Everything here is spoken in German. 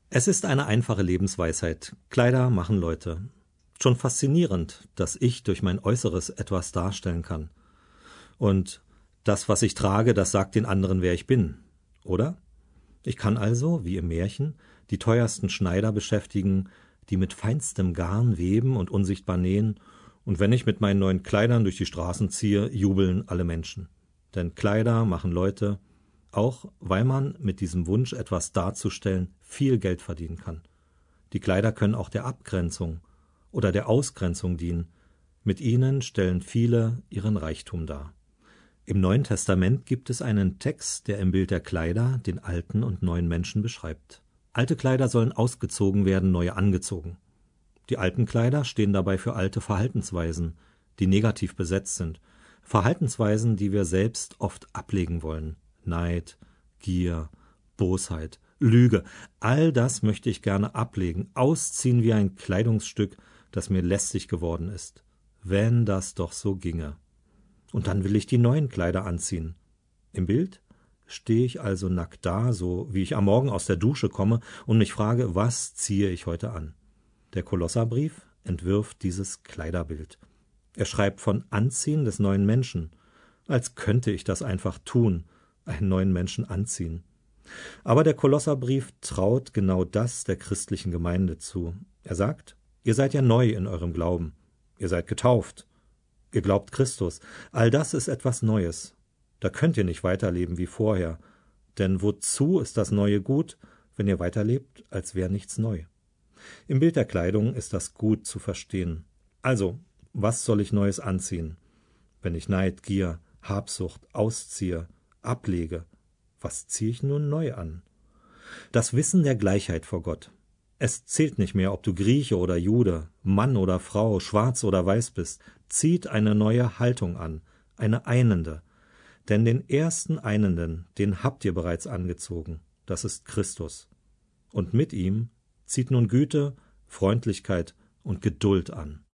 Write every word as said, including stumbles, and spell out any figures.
Es ist eine einfache Lebensweisheit. Kleider machen Leute. Schon faszinierend, dass ich durch mein Äußeres etwas darstellen kann. Und das, was ich trage, das sagt den anderen, wer ich bin, oder? Ich kann also, wie im Märchen, die teuersten Schneider beschäftigen, die mit feinstem Garn weben und unsichtbar nähen, und wenn ich mit meinen neuen Kleidern durch die Straßen ziehe, jubeln alle Menschen. Denn Kleider machen Leute, auch weil man mit diesem Wunsch, etwas darzustellen, viel Geld verdienen kann. Die Kleider können auch der Abgrenzung oder der Ausgrenzung dienen. Mit ihnen stellen viele ihren Reichtum dar. Im Neuen Testament gibt es einen Text, der im Bild der Kleider den alten und neuen Menschen beschreibt. Alte Kleider sollen ausgezogen werden, neue angezogen. Die alten Kleider stehen dabei für alte Verhaltensweisen, die negativ besetzt sind. Verhaltensweisen, die wir selbst oft ablegen wollen. Neid, Gier, Bosheit, Lüge, all das möchte ich gerne ablegen, ausziehen wie ein Kleidungsstück, das mir lästig geworden ist. Wenn das doch so ginge. Und dann will ich die neuen Kleider anziehen. Im Bild stehe ich also nackt da, so wie ich am Morgen aus der Dusche komme und mich frage, was ziehe ich heute an? Der Kolosserbrief entwirft dieses Kleiderbild. Er schreibt von Anziehen des neuen Menschen, als könnte ich das einfach tun, einen neuen Menschen anziehen. Aber der Kolosserbrief traut genau das der christlichen Gemeinde zu. Er sagt, ihr seid ja neu in eurem Glauben, ihr seid getauft, ihr glaubt Christus, all das ist etwas Neues. Da könnt ihr nicht weiterleben wie vorher, denn wozu ist das Neue gut, wenn ihr weiterlebt, als wäre nichts neu? Im Bild der Kleidung ist das gut zu verstehen. Also, was soll ich Neues anziehen? Wenn ich Neid, Gier, Habsucht ausziehe, ablege, was ziehe ich nun neu an? Das Wissen der Gleichheit vor Gott. Es zählt nicht mehr, ob du Grieche oder Jude, Mann oder Frau, schwarz oder weiß bist, zieht eine neue Haltung an, eine einende. Denn den ersten Einenden, den habt ihr bereits angezogen, das ist Christus. Und mit ihm zieht nun Güte, Freundlichkeit und Geduld an.